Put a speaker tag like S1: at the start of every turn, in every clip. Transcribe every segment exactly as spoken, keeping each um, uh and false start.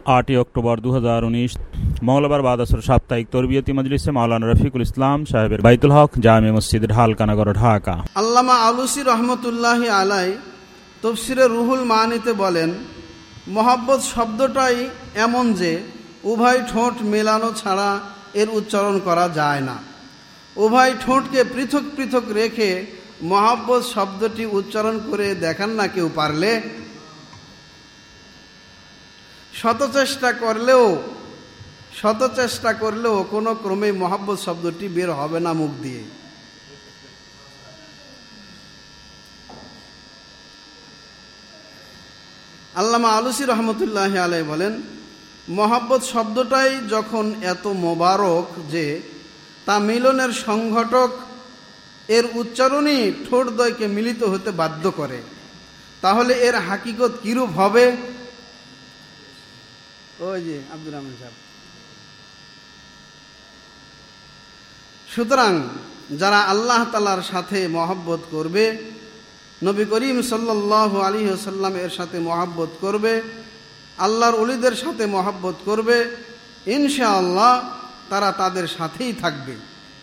S1: আটই অক্টোবর দু হাজার উনিশ মঙ্গলবার বাদ আসর সাপ্তাহিক তরবিয়তি মজলিসে মাওলানা রফিকুল ইসলাম সাহেবের বাইতুল হক জামে মসজিদ ঢালকানগর ঢাকা।
S2: আল্লামা আলুসি রহমতুল্লাহি আলাই তফসিরে রুহুল মানিতে বলেন, মহাব্বত শব্দটাই এমন যে উভয় ঠোঁট মেলানো ছাড়া এর উচ্চারণ করা যায় না। উভয় ঠোঁটকে পৃথক পৃথক রেখে মহাব্বত শব্দটি উচ্চারণ করে দেখান না কেউ পারলে। শত চেষ্টা করলেও শত চেষ্টা করলেও কোনো ক্রমে মহাব্বত শব্দটি বের হবে না মুখ দিয়ে। আল্লামা আলুসি রহমতুল্লাহি আলাইহি বলেন, মহাব্বত শব্দটাই যখন এত মোবারক যে তা মিলনের সংঘটক এর উচ্চারণই ঠোঁটদ্বয়কে মিলিত হতে বাধ্য করে, তাহলে এর হাকিকত কিরূপ হবে? ওই যে আব্দুর রহমান সাহেব। সুতরাং যারা আল্লাহ তাআলার সাথে মহব্বত করবে, নবী করিম সাল্লাল্লাহু আলাইহি ওয়াসাল্লাম এর সাথে মহব্বত করবে, আল্লাহর ওলিদের সাথে মহব্বত করবে, ইনশাআল্লাহ তারা তাদের সাথেই থাকবে।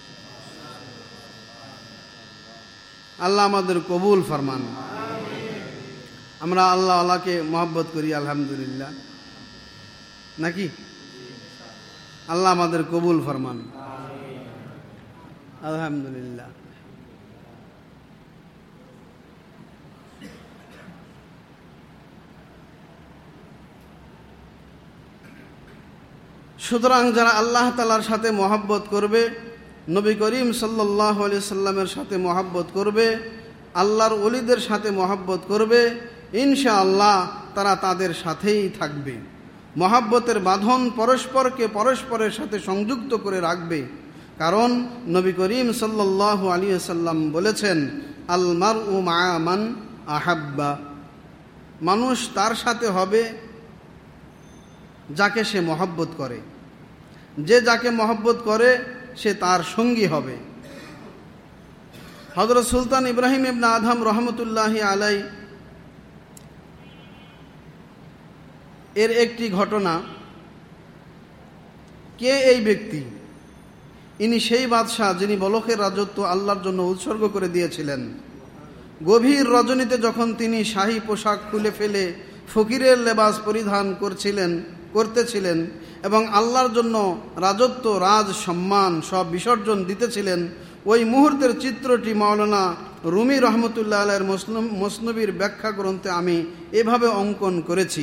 S2: আল্লাহ আমাদের কবুল ফরমান। আমরা আল্লাহ আল্লাহকে মহব্বত করি আলহামদুলিল্লাহ, নাকি? আল্লাহ আমাদের কবুল ফরমান আলহামদুলিল্লাহ। সুতরাং যারা আল্লাহ তাআলার সাথে মহব্বত করবে, নবী করিম সাল্লাল্লাহু আলাইহি সাল্লামের সাথে মহব্বত করবে, আল্লাহর ওলিদের সাথে মহব্বত করবে, ইনশাআল্লাহ তারা তাদের সাথেই থাকবে। মহব্বতের বাঁধন পরস্পরকে পরস্পরের সাথে সংযুক্ত করে রাখবে, কারণ নবী করিম সাল্লাল্লাহু আলাইহি সাল্লাম বলেছেন, আল মারউ মা'a মান আহাব্বা, মানুষ তার সাথে হবে যাকে সে মহব্বত করে, যে যাকে মহব্বত করে সে তার সঙ্গী হবে। হযরত সুলতান ইব্রাহিম ইবনে আদহাম রহমতুল্লাহি আলাইহি এর একটি ঘটনা। কে এই ব্যক্তি? ইনি সেই বাদশাহ যিনি বলখের রাজত্ব আল্লাহর জন্য উৎসর্গ করে দিয়েছিলেন। গভীর রজনীতে যখন তিনি শাহী পোশাক খুলে ফেলে ফকিরের লেবাস পরিধান করছিলেন করতেছিলেন এবং আল্লাহর জন্য রাজত্ব, রাজ, সম্মান সব বিসর্জন দিতেছিলেন, ওই মুহূর্তের চিত্রটি মাওলানা রুমি রহমতুল্লাহ আলাইহির মসনবীর ব্যাখ্যা গ্রন্থে আমি এভাবে অঙ্কন করেছি।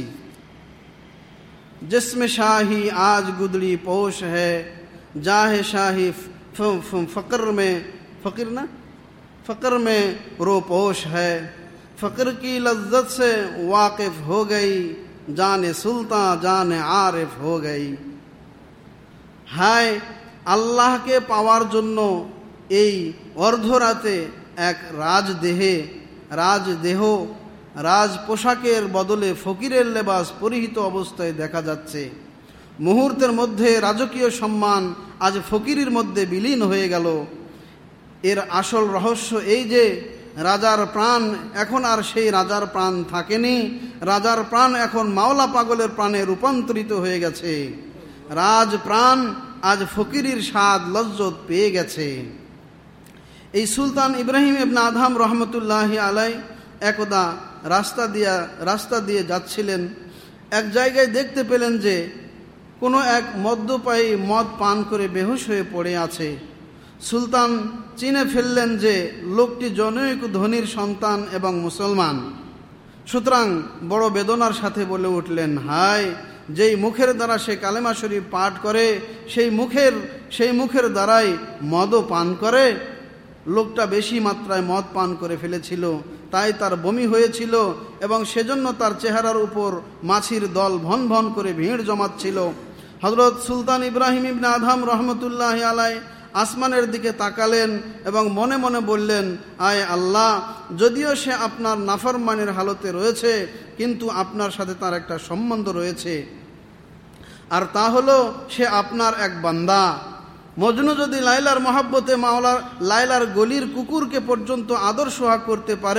S2: जिसमें शाही आज गुदड़ी पोश है, जाहे शाही फ़क्र में फ़कीर ना फ़क्र में रोपोश है, फ़क्र की लज्जत से वाकिफ़ हो गई, जाने सुल्तान जाने आरिफ हो गई। हाय আল্লাহকে পাওয়ার জন্য এই অর্ধরাতে এক রাজদেহে রাজদেহ রাজ পোশাকের বদলে ফকিরের লেবাস পরিহিত অবস্থায় দেখা যাচ্ছে। মুহূর্তের মধ্যে রাজকীয় সম্মান আজ ফকিরের মধ্যে বিলীন হয়ে গেল। এর আসল রহস্য এই যে রাজার প্রাণ এখন আর সেই রাজার প্রাণ থাকেনি, রাজার প্রাণ এখন মাওলা পাগলের প্রাণে রূপান্তরিত হয়ে গেছে। রাজ প্রাণ আজ ফকিরের স্বাদ লজ্জত পেয়ে গেছে। এই সুলতান ইব্রাহিম ইবনে আদহাম রহমতুল্লাহি আলাইহি একদা রাস্তা দিয়া রাস্তা দিয়ে যাচ্ছিলেন। এক জায়গায় দেখতে পেলেন যে কোনো এক মদ্যপায়ী মদ পান করে বেহুশ হয়ে পড়ে আছে। সুলতান চিনে ফেললেন যে লোকটি জনৈক ধনীর সন্তান এবং মুসলমান। সুতরাং বড় বেদনার সাথে বলে উঠলেন, হায়, যেই মুখের দ্বারা সে কালেমা শরীফ পাঠ করে সেই মুখের সেই মুখের দ্বারাই মদও পান করে। লোকটা বেশি মাত্রায় মদ পান করে ফেলেছিল, তাই তার বমি হয়েছিল এবং সেজন্য তার চেহারার উপর মাছির দল ভন ভন করে ভিড় জমাচ্ছিল। হযরত সুলতান ইব্রাহিম ইবনে আদহাম রহমতুল্লাহি আলাইহি আসমানের দিকে তাকালেন এবং মনে মনে বললেন, আয় আল্লাহ, যদিও সে আপনার নাফরমানের হালতে রয়েছে, কিন্তু আপনার সাথে তার একটা সম্বন্ধ রয়েছে, আর তা হলো সে আপনার এক বান্দা। মজনু যদি লাইলার মহাব্বতে মাওলার লাইলার গলির কুকুরকে পর্যন্ত আদর সোহাগ করতে পারে,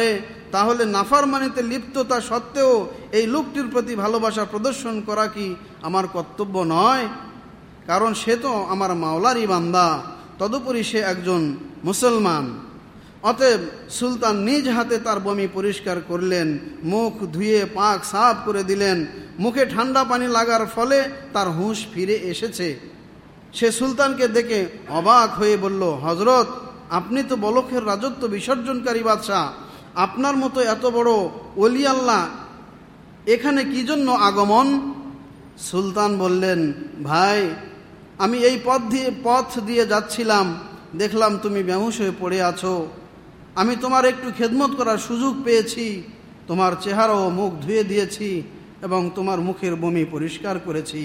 S2: তাহলে নাফরমানিতে লিপ্ততা সত্ত্বেও এই লোকটির প্রতি ভালোবাসা প্রদর্শন করা কি আমার কর্তব্য নয়? কারণ সে তো আমার মাওলারই বান্দা, তদুপরি সে একজন মুসলমান। অতএব সুলতান নিজ হাতে তার বমি পরিষ্কার করলেন, মুখ ধুয়ে পাক সাফ করে দিলেন। মুখে ঠান্ডা পানি লাগার ফলে তার হুঁশ ফিরে এসেছে। সে সুলতানকে দেখে অবাক হয়ে বলল, হজরত, আপনি তো বলখের রাজত্ব বিসর্জনকারী বাদশাহ, আপনার মতো এত বড় ওলি আল্লাহ এখানে কি জন্য আগমন? সুলতান বললেন, ভাই, আমি এই পথ দিয়ে পথ দিয়ে যাচ্ছিলাম, দেখলাম তুমি বেহুশ হয়ে পড়ে আছো। আমি তোমার একটু খেদমত করার সুযোগ পেয়েছি, তোমার চেহারা ও মুখ ধুয়ে দিয়েছি এবং তোমার মুখের বমি পরিষ্কার করেছি।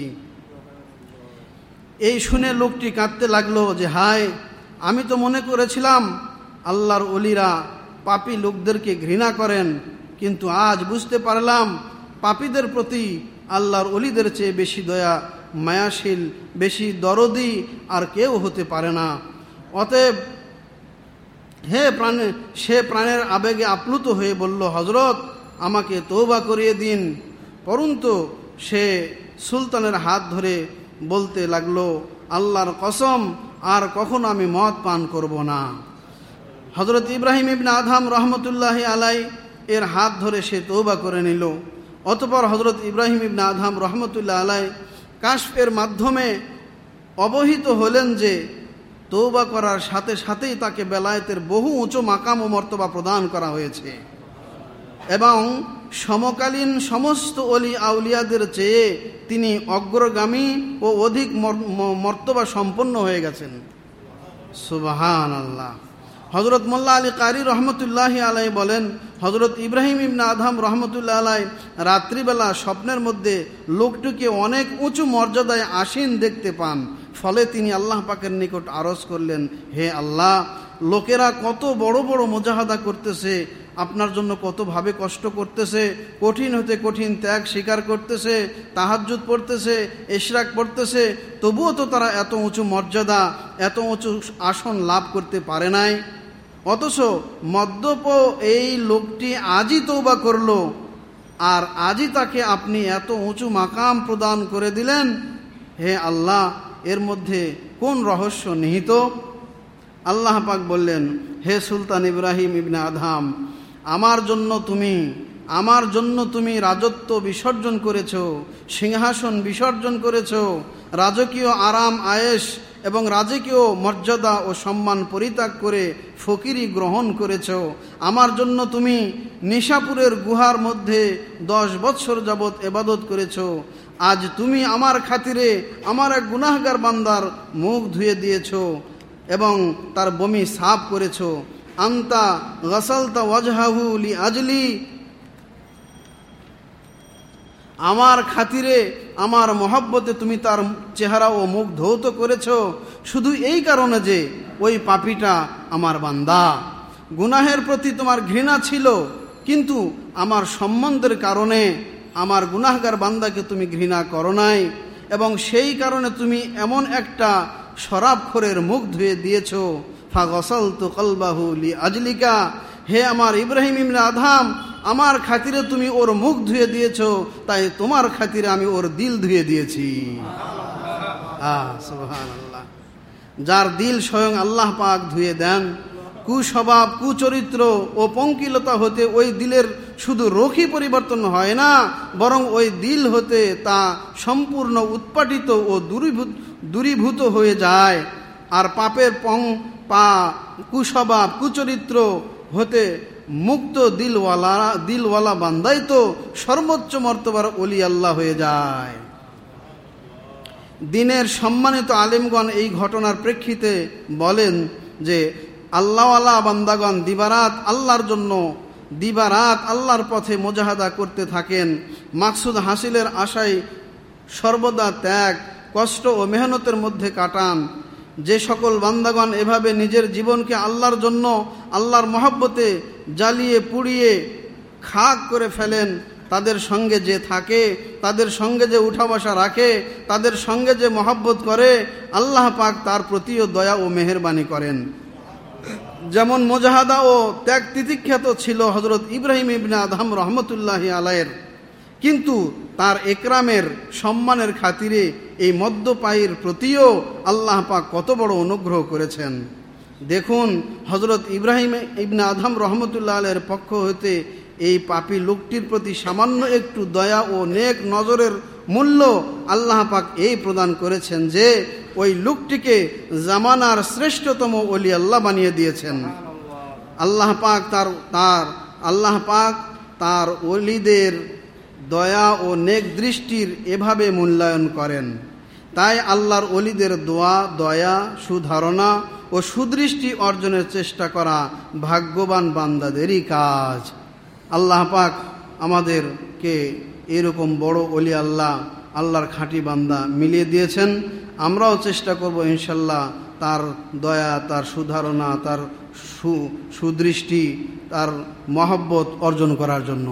S2: এই শুনে লোকটি কাঁদতে লাগলো যে, হায়, আমি তো মনে করেছিলাম আল্লাহর ওলিরা পাপী লোকদেরকে ঘৃণা করেন, কিন্তু আজ বুঝতে পারলাম পাপীদের প্রতি আল্লাহর ওলিদের চেয়ে বেশি দয়া মায়াশীল, বেশি দরদি আর কেউ হতে পারে না। অতএব হে প্রাণে সে প্রাণের আবেগে আপ্লুত হয়ে বলল, হজরত, আমাকে তওবা করিয়ে দিন। পরন্তু সে সুলতানের হাত ধরে বলতে লাগলো, আল্লাহর কসম, আর কখনো আমি মদ পান করব না। হজরত ইব্রাহিম ইবনে আদহাম রহমতুল্লাহ আলাই এর হাত ধরে সে তওবা করে নিল। অতঃপর হজরত ইব্রাহিম ইবনে আদহাম রহমতুল্লাহ আলাই কাশফের মাধ্যমে অবহিত হলেন যে তওবা করার সাথে সাথেই তাকে বেলায়েতের বহু উঁচু মাকাম ও মর্তবা প্রদান করা হয়েছে এবং সমকালীন সমস্ত অলি আউলিয়াদের চেয়ে তিনি অগ্রগামী ও অধিক মর্তবা সম্পন্ন হয়ে গেছেন। সুবহানাল্লাহ। হজরত মোল্লা আলী কারি রহমতুল্লাহি আলাই বলেন, হজরত ইব্রাহিম ইবনে আদহাম রহমতুল্লাহ আলাই রাত্রিবেলা স্বপ্নের মধ্যে লোকটিকে অনেক উঁচু মর্যাদায় আসীন দেখতে পান। ফলে তিনি আল্লাহ পাকের নিকট আরজ করলেন, হে আল্লাহ, লোকেরা কত বড় বড় মুজাহাদা করতেছে, আপনার জন্য কতভাবে কষ্ট করতেছে, কঠিন হতে কঠিন ত্যাগ স্বীকার করতেছে, তাহাজ্জুদ পড়তেছে, ইশরাক পড়তেছে, তবুও তো তারা এত উঁচু মর্যাদা, এত উঁচু আসন লাভ করতে পারে নাই। অথচ মদ্যপ এই লোকটি আজই তওবা করল, আর আজই তাকে আপনি এত উঁচু মাকাম প্রদান করে দিলেন। হে আল্লাহ, এর মধ্যে কোন রহস্য নিহিত? আল্লাহ পাক বললেন, হে সুলতান ইব্রাহিম ইবনে আদহাম, আমার জন্য তুমি আমার জন্য তুমি রাজত্ব বিসর্জন করেছো, সিংহাসন বিসর্জন করেছো, রাজকীয় আরাম আয়েশ এবং রাজকীয় মর্যাদা ও সম্মান পরিত্যাগ করে ফকিরি গ্রহণ করেছো। আমার জন্য তুমি নিশাপুরের গুহার মধ্যে দশ বৎসর যাবৎ ইবাদত করেছো। আজ তুমি আমার খাতিরে আমার এক গুনাহগার বান্দার মুখ ধুয়ে দিয়েছো এবং তার বমি সাফ করেছো। আন্তা গাসালতা ওয়াজহাহু লি আজলি, আমার খাতিরে আমার মহব্বতে তুমি তার চেহারা ও মুখ ধৌত করেছো, শুধু এই কারণে যে ওই পাপীটা আমার বান্দা। গুনাহের প্রতি তোমার ঘৃণা ছিল, কিন্তু আমার সম্বন্ধের কারণে আমার গুনাহগার বান্দাকে তুমি ঘৃণা করো নাই, এবং সেই কারণে তুমি এমন একটা শরাবখোরের মুখ ধুয়ে দিয়েছো। ফাগসালতু কলবাহু লি আজলিকা, হে আমার ইব্রাহিম ইবনে আদহাম, আমার খাতিরে তুমি ওর মুখ ধুয়ে দিয়েছো, তাই তোমার খাতিরে আমি ওর দিল ধুয়ে দিয়েছি। আহ সুবহানাল্লাহ। যার দিল স্বয়ং আল্লাহ পাক ধুয়ে দেন, কুস্বভাব, কুচরিত্র ও পঙ্কিলতা হতে ওই দিলের শুধু রোখী পরিবর্তন হয় না, বরং ওই দিল হতে তা সম্পূর্ণ উৎপাটিত ও দূরীভূত দূরীভূত হয়ে যায়। আর পাপের পং পা কুস্বভাব, কুচরিত্র হতে মুক্ত দিলওয়ালা দিলওয়ালা বান্দাই তো সর্বোচ্চ মর্তবার ওলি আল্লাহ হয়ে যায়। দিনের সম্মানিত আলেমগণ এই ঘটনার প্রেক্ষিতে বলেন যে আল্লাহওয়ালা বান্দাগণ দিবারাত আল্লাহর জন্য দিবারাত আল্লাহর পথে মুজাহাদা করতে থাকেন। মাকসুদ হাসিলের আশায় সর্বদা ত্যাগ, কষ্ট ও মেহনতের মধ্যে কাটান। যে সকল বান্দাগণ এভাবে নিজের জীবনকে আল্লাহর জন্য, আল্লাহর মহব্বতে জ্বালিয়ে পুড়িয়ে খাক করে ফেলেন, তাদের সঙ্গে যে থাকে, তাদের সঙ্গে যে উঠা বসা রাখে, তাদের সঙ্গে যে মহব্বত করে, আল্লাহ পাক তার প্রতিও দয়া ও মেহেরবানি করেন। যেমন মুজাহাদা ও ত্যাগ তিতিক্ষাত ছিল হযরত ইব্রাহিম ইবনে আদহাম রহমতুল্লাহি আলাইহির, কিন্তু তার একরামের সম্মানের খাতিরে এই মদ্যপায়ীর প্রতিও আল্লাহ পাক কত বড় অনুগ্রহ করেছেন। দেখুন, হযরত ইব্রাহিম ইবনে আদহাম রহমতুল্লাহ আলাইহির পক্ষ হতে এই পাপী লোকটির প্রতি সামান্য একটু দয়া ও নেক নজরের মূল্য আল্লাহ পাক এই প্রদান করেছেন যে ওই লোকটিকে জামানার শ্রেষ্ঠতম ওলি আল্লাহ বানিয়ে দিয়েছেন। আল্লাহ পাক তার তার আল্লাহ পাক তার ওলিদের দয়া ও নেক দৃষ্টির এভাবে মূল্যায়ন করেন। তাই আল্লাহর ওলিদের দোয়া, দয়া, সুধারণা ও সুদৃষ্টি অর্জনের চেষ্টা করা ভাগ্যবান বান্দাদেরই কাজ। আল্লাহ পাক আমাদেরকে এরকম বড় ওলি আল্লাহ, আল্লাহর খাঁটি বান্দা মিলিয়ে দিয়েছেন। আমরাও চেষ্টা করব ইনশাল্লাহ তার দয়া, তার সুধারণা, তার সু সুদৃষ্টি, তার মহব্বত অর্জন করার জন্য।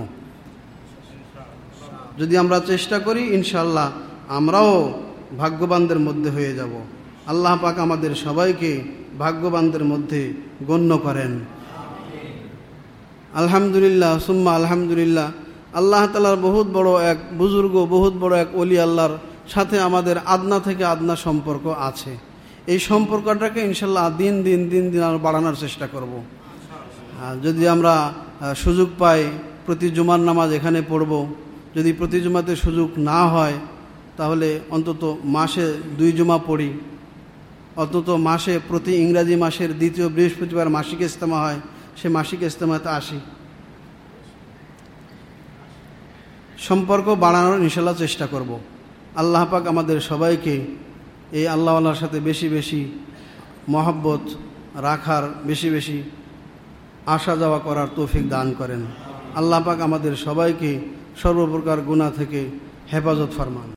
S2: যদি আমরা চেষ্টা করি ইনশাল্লাহ আমরাও ভাগ্যবানদের মধ্যে হয়ে যাব। আল্লাহ পাক আমাদের সবাইকে ভাগ্যবানদের মধ্যে গণ্য করেন। আলহামদুলিল্লাহ সুম্মা আলহামদুলিল্লাহ। আল্লাহ তাআলার বহুত বড় এক বুজুর্গ, বহুত বড় এক ওলি আল্লাহর সাথে আমাদের আদনা থেকে আদনা সম্পর্ক আছে। এই সম্পর্কটাকে ইনশাল্লাহ দিন দিন দিন দিন আমরা বাড়ানোর চেষ্টা করব। যদি আমরা সুযোগ পাই প্রতি জুমার নামাজ এখানে পড়ব, যদি প্রতি জুমাতে সুযোগ না হয় তাহলে অন্তত মাসে দুই জুমা পড়ি, অন্তত মাসে প্রতি ইংরাজি মাসের দ্বিতীয় বৃহস্পতিবার মাসিক ইজতেমা হয়, সে মাসিক ইজতেমাতে আসি। সম্পর্ক বাড়ানোর ইনশাল্লাহ চেষ্টা করব। আল্লাহ পাক আমাদের সবাইকে এই আল্লাহওয়ালার সাথে বেশি বেশি মহব্বত রাখার, বেশি বেশি আসা যাওয়া করার তৌফিক দান করেন। আল্লাহ পাক আমাদের সবাইকে সর্বপ্রকার গুনাহ থেকে হেফাজত ফরমান।